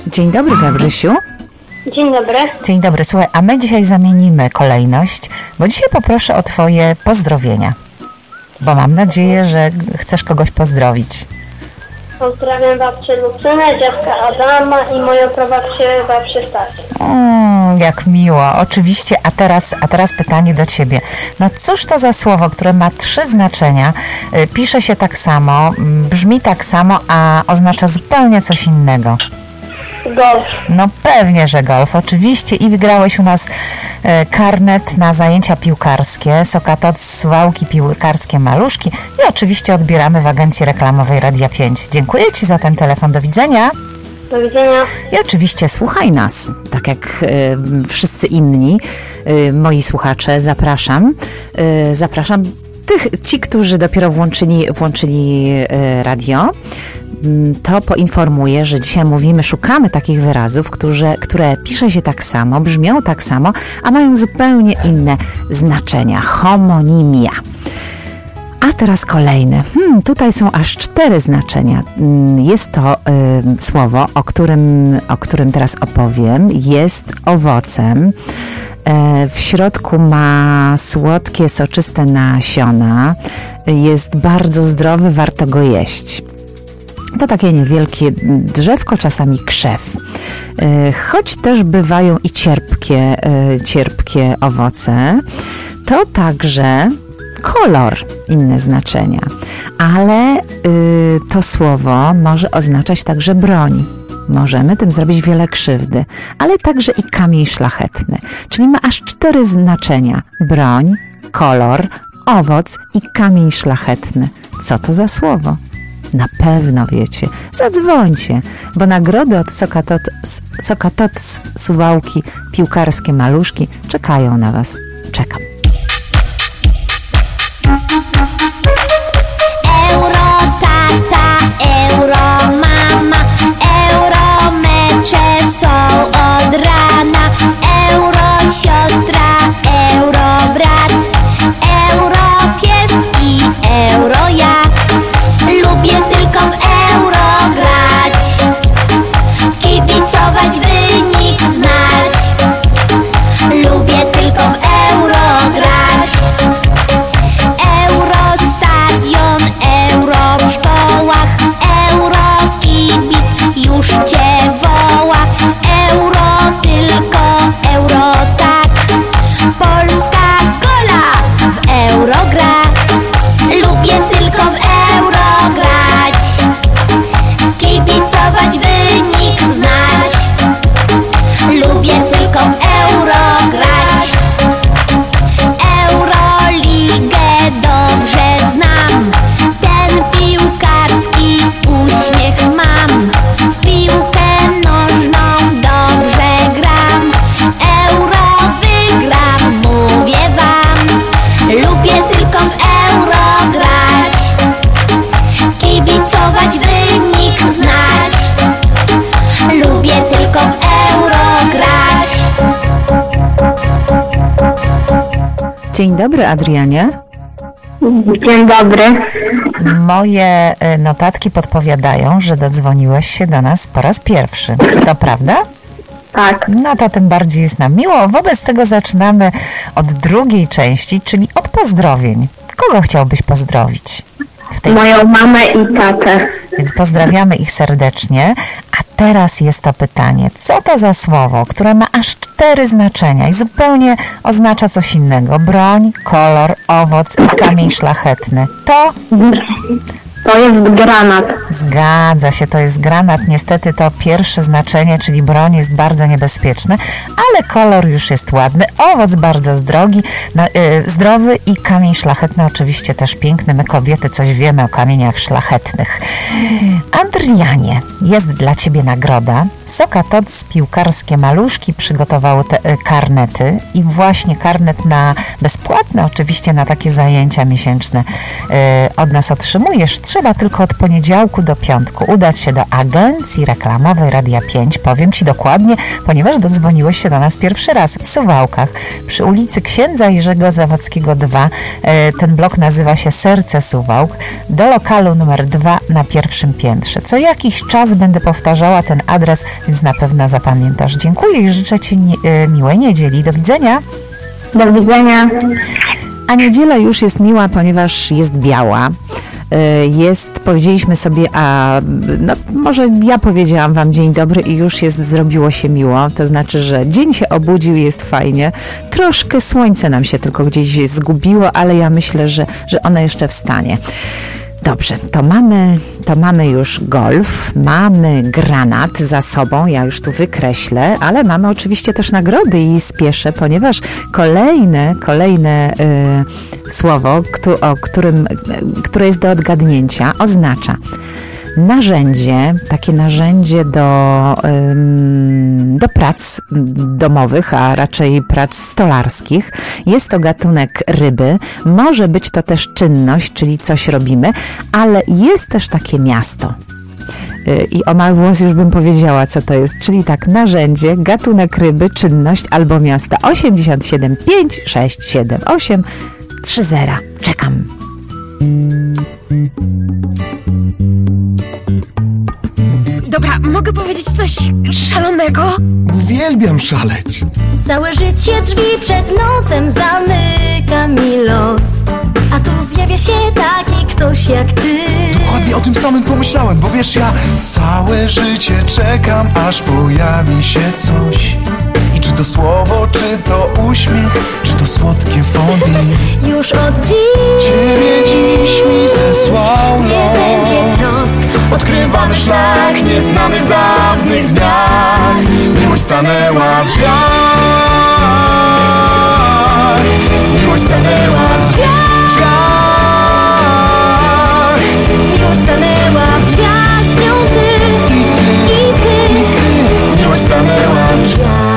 Dzień dobry, Gabrysiu. Dzień dobry. Dzień dobry. Słuchaj, a my dzisiaj zamienimy kolejność, bo dzisiaj poproszę o Twoje pozdrowienia. Bo mam nadzieję, że chcesz kogoś pozdrowić. Pozdrawiam babcię Lucynę, dziadka Adama i moją prababcię babcię Stasię. Jak miło. Oczywiście, a teraz pytanie do Ciebie. No cóż to za słowo, które ma 3 znaczenia, pisze się tak samo, brzmi tak samo, a oznacza zupełnie coś innego? Golf. No pewnie, że golf. Oczywiście i wygrałeś u nas karnet na zajęcia piłkarskie, Sokatoc, Suwałki, piłkarskie Maluszki i oczywiście odbieramy w agencji reklamowej Radia 5. Dziękuję Ci za ten telefon. Do widzenia. Do widzenia. I oczywiście słuchaj nas, tak jak wszyscy inni moi słuchacze. Zapraszam ci, którzy dopiero włączyli radio. To poinformuję, że dzisiaj szukamy takich wyrazów, które pisze się tak samo, brzmią tak samo, a mają zupełnie inne znaczenia. Homonimia. A teraz kolejne. Tutaj są aż 4 znaczenia. Jest to słowo, o którym teraz opowiem. Jest owocem. W środku ma słodkie, soczyste nasiona. Jest bardzo zdrowy, warto go jeść. To takie niewielkie drzewko, czasami krzew. Choć też bywają i cierpkie owoce, to także kolor, inne znaczenia. Ale to słowo może oznaczać także broń. Możemy tym zrobić wiele krzywdy, ale także i kamień szlachetny. Czyli ma aż 4 znaczenia. Broń, kolor, owoc i kamień szlachetny. Co to za słowo? Na pewno wiecie. Zadzwońcie, bo nagrody od Sokatoc, Suwałki, piłkarskie Maluszki czekają na Was. Czekam. Euro tata, euro mama, euro mecze są od rana, euro siostra, euro brat, euro pies i euro ja. Lubię tylko w euro grać, kibicować, wynik znać. Lubię tylko w euro grać. Eurostadion, euro w szkołach, euro kibic już cię woła. Euro tylko, euro tak, Polska gola w euro gra. Lubię tylko w euro grać, kibicować, wynik znać. Lubię tylko w euro grać. Euroligę dobrze znam, ten piłkarski uśmiech mam. W piłkę nożną dobrze gram, euro wygram, mówię wam. Lubię tylko w euro grać, kibicować, wynik znać. Lubię tylko w euro grać. Dzień dobry, Adrianie. Dzień dobry. Moje notatki podpowiadają, że dodzwoniłeś się do nas po raz pierwszy. Czy to prawda? Tak. No to tym bardziej jest nam miło. Wobec tego zaczynamy od drugiej części, czyli od pozdrowień. Kogo chciałbyś pozdrowić? Moją mamę i tatę. Więc pozdrawiamy ich serdecznie. A teraz jest to pytanie, co to za słowo, które ma aż 4 znaczenia i zupełnie oznacza coś innego. Broń, kolor, owoc i kamień szlachetny. To jest granat. Zgadza się, to jest granat. Niestety to pierwsze znaczenie, czyli broń, jest bardzo niebezpieczne, ale kolor już jest ładny, owoc bardzo zdrowy i kamień szlachetny oczywiście też piękny. My kobiety coś wiemy o kamieniach szlachetnych. Adrianie, jest dla Ciebie nagroda. Sokatoc, piłkarskie Maluszki przygotowały te karnety i właśnie karnet na bezpłatne oczywiście na takie zajęcia miesięczne od nas otrzymujesz. Trzeba tylko od poniedziałku do piątku udać się do agencji reklamowej Radia 5. Powiem Ci dokładnie, ponieważ dodzwoniłeś się do nas pierwszy raz w Suwałkach, przy ulicy Księdza Jerzego Zawadzkiego 2. Ten blok nazywa się Serce Suwałk, do lokalu numer 2 na pierwszym piętrze. Co jakiś czas będę powtarzała ten adres, więc na pewno zapamiętasz. Dziękuję i życzę Ci miłej niedzieli. Do widzenia. Do widzenia. A niedziela już jest miła, ponieważ jest biała. Powiedzieliśmy sobie, może ja powiedziałam Wam dzień dobry i już zrobiło się miło. To znaczy, że dzień się obudził i jest fajnie. Troszkę słońce nam się tylko gdzieś zgubiło, ale ja myślę, że ono jeszcze wstanie. Dobrze, to mamy już golf, mamy granat za sobą, ja już tu wykreślę, ale mamy oczywiście też nagrody i spieszę, ponieważ kolejne słowo, które jest do odgadnięcia, oznacza takie narzędzie do prac domowych, a raczej prac stolarskich. Jest to gatunek ryby, może być to też czynność, czyli coś robimy, ale jest też takie miasto. I o mały włos już bym powiedziała, co to jest, czyli tak, narzędzie, gatunek ryby, czynność albo miasta. 87 5 6 7 8 3 0. Czekam. Dobra, mogę powiedzieć coś szalonego? Uwielbiam szaleć. Całe życie drzwi przed nosem zamyka mi los, a tu zjawia się taki ktoś jak ty. Dokładnie o tym samym pomyślałem, bo wiesz, ja całe życie czekam, aż pojawi się coś. I czy to słowo, czy to uśmiech, czy to słodkie fondue. Już od dziś Ciebie dziś mi zesłał nie los. będzie trosk. Odkrywamy szlak nieznany w dawnych dniach. Miłość stanęła w drzwiach. Miłość stanęła w drzwiach. Miłość stanęła w drzwiach, z nią ty i ty. Miłość stanęła w drzwiach.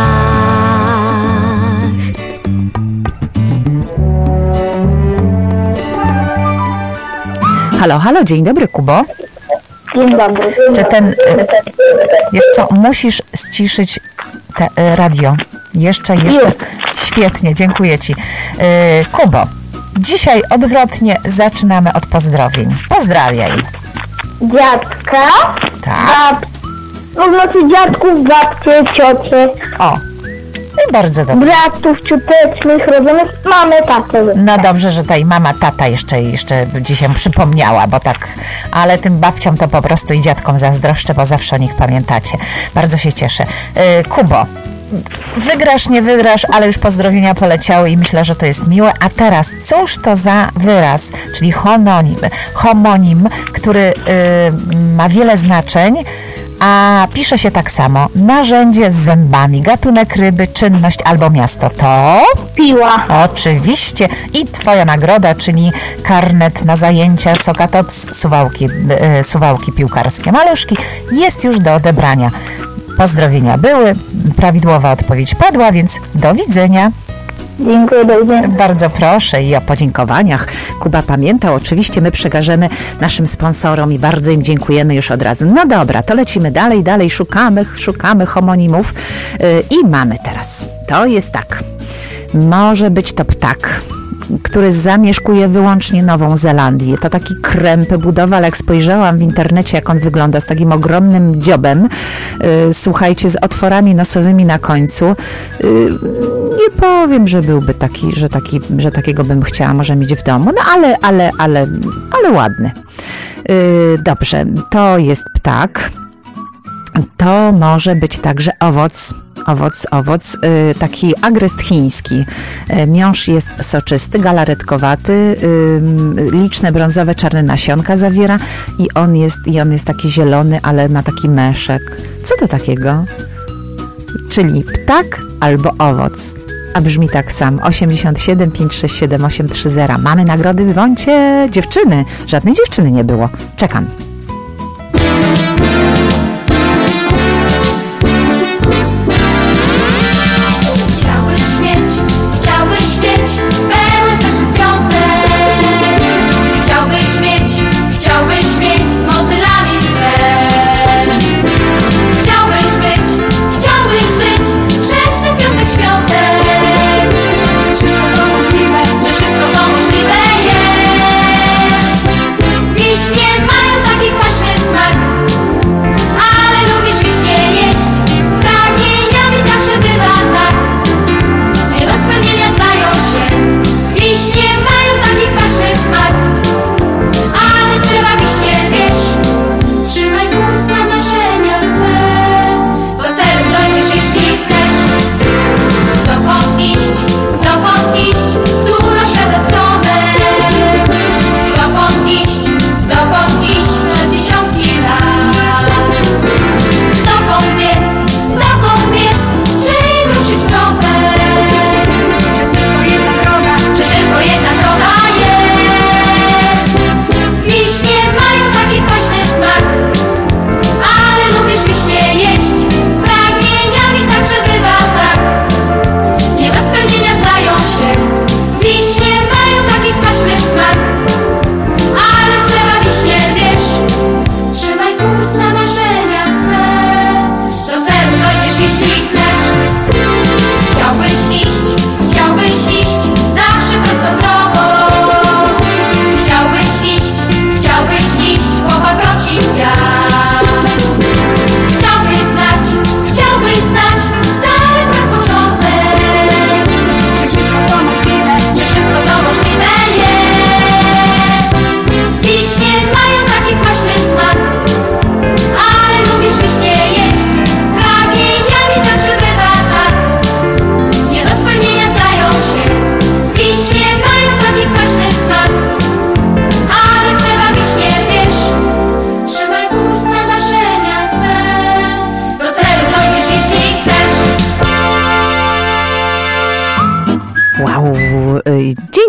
Halo, dzień dobry, Kubo. Dzień dobry. Czy wiesz co, musisz ściszyć radio. Jeszcze. Świetnie, dziękuję Ci. Kubo, dzisiaj odwrotnie zaczynamy od pozdrowień. Pozdrawiaj. Dziadka, Tak. dziadków, babcie, ciocie, O, i bardzo dobrze. bratów, ciotecznych, rodzonych, mamy, tatę. No dobrze, że tutaj mama, tata jeszcze dzisiaj przypomniała, bo tak, ale tym babciom to po prostu i dziadkom zazdroszczę, bo zawsze o nich pamiętacie. Bardzo się cieszę. Kubo, wygrasz, nie wygrasz, ale już pozdrowienia poleciały i myślę, że to jest miłe. A teraz, cóż to za wyraz, czyli homonim, który ma wiele znaczeń, a pisze się tak samo. Narzędzie z zębami, gatunek ryby, czynność albo miasto. To? Piła. Oczywiście. I Twoja nagroda, czyli karnet na zajęcia Sokatoc Suwałki piłkarskie Maluszki, jest już do odebrania. Pozdrowienia były, prawidłowa odpowiedź padła, więc do widzenia. Dziękuję, do widzenia. Bardzo proszę i o podziękowaniach. Kuba pamiętał, oczywiście my przekażemy naszym sponsorom i bardzo im dziękujemy już od razu. No dobra, to lecimy dalej, szukamy homonimów i mamy teraz. To jest tak, może być to ptak, który zamieszkuje wyłącznie Nową Zelandię. To taki krępy budowa, ale jak spojrzałam w internecie, jak on wygląda, z takim ogromnym dziobem, słuchajcie, z otworami nosowymi na końcu, nie powiem, że byłby taki, że takiego bym chciała może mieć w domu, no ale ładny. Dobrze, to jest ptak. To może być także owoc, taki agrest chiński. Miąższ jest soczysty, galaretkowaty, liczne brązowe, czarne nasionka zawiera i on jest taki zielony, ale ma taki meszek. Co to takiego? Czyli ptak albo owoc. A brzmi tak samo. 87 567 830. Mamy nagrody, dzwońcie. Dziewczyny. Żadnej dziewczyny nie było. Czekam. Chciałbyś mieć pełen zeszyt piątek. Chciałbyś mieć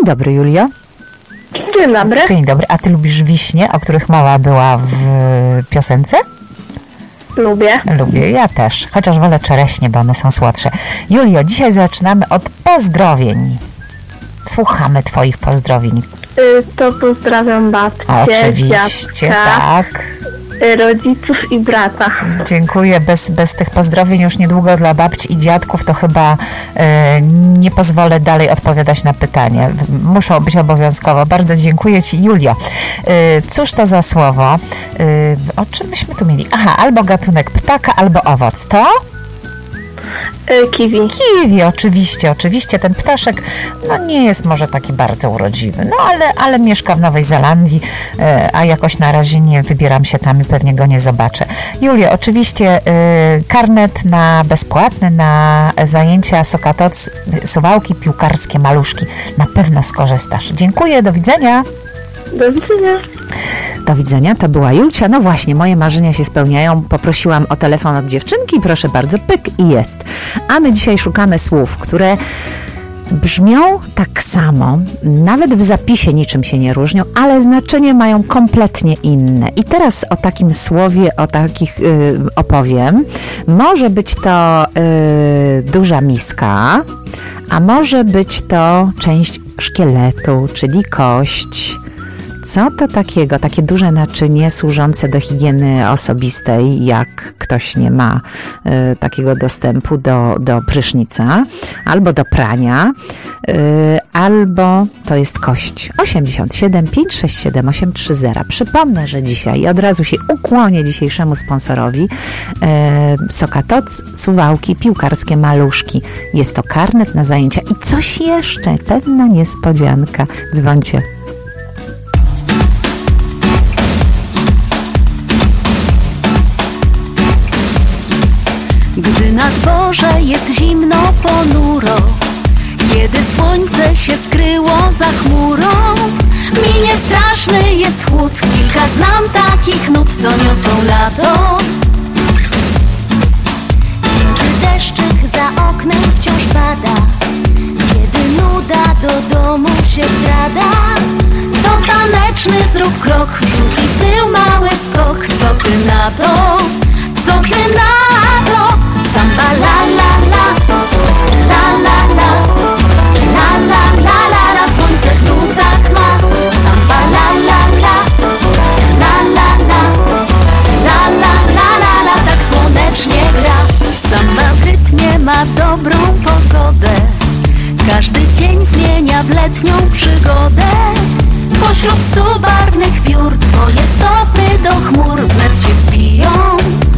dobry, Julio. Dzień dobry. Dzień dobry. A ty lubisz wiśnie, o których mowa była w piosence? Lubię. Lubię, ja też. Chociaż wolę czereśnie, bo one są słodsze. Julio, dzisiaj zaczynamy od pozdrowień. Słuchamy twoich pozdrowień. To pozdrawiam babcię, Oczywiście, dziadka, tak. rodziców i brata. Dziękuję. Bez tych pozdrowień już niedługo dla babci i dziadków to chyba nie pozwolę dalej odpowiadać na pytanie. Muszą być obowiązkowo. Bardzo dziękuję Ci, Julia. Cóż to za słowo? O czym myśmy tu mieli? Aha, albo gatunek ptaka, albo owoc. To? Kiwi. Kiwi, oczywiście. Ten ptaszek nie jest może taki bardzo urodziwy, ale mieszka w Nowej Zelandii, a jakoś na razie nie wybieram się tam i pewnie go nie zobaczę. Julia, oczywiście karnet bezpłatny na zajęcia Sokatoc, suwałki piłkarskie, maluszki. Na pewno skorzystasz. Dziękuję, do widzenia. Do widzenia. Do widzenia, to była Julcia. No właśnie, moje marzenia się spełniają. Poprosiłam o telefon od dziewczynki, proszę bardzo, pyk i jest. A my dzisiaj szukamy słów, które brzmią tak samo, nawet w zapisie niczym się nie różnią, ale znaczenie mają kompletnie inne. I teraz o takim słowie, o takich opowiem. Może być to duża miska, a może być to część szkieletu, czyli kość. Co to takiego? Takie duże naczynie służące do higieny osobistej, jak ktoś nie ma takiego dostępu do prysznica, albo do prania, albo to jest kość. 87 567 830. Przypomnę, że dzisiaj od razu się ukłonię dzisiejszemu sponsorowi. Sokatoc, suwałki, piłkarskie maluszki. Jest to karnet na zajęcia i coś jeszcze, pewna niespodzianka. Dzwońcie. Gdy na dworze jest zimno, ponuro, kiedy słońce się skryło za chmurą, minie straszny jest chłód. Kilka znam takich nut, co niosą lato. Kiedy deszczyk za oknem wciąż pada, kiedy nuda do domu się wkrada, to taneczny zrób krok, w przód i w tył mały skok. Co ty na to? Co ty na to? Samba la la la, la la la, la la la la la. Słońce w dół tak ma. Samba la la la, la la la, la la la la la. Tak słonecznie gra. Samba w rytmie ma dobrą pogodę. Każdy dzień zmienia w letnią przygodę. Pośród 100 barwnych piór twoje stopy do chmur wnet się wzbiją.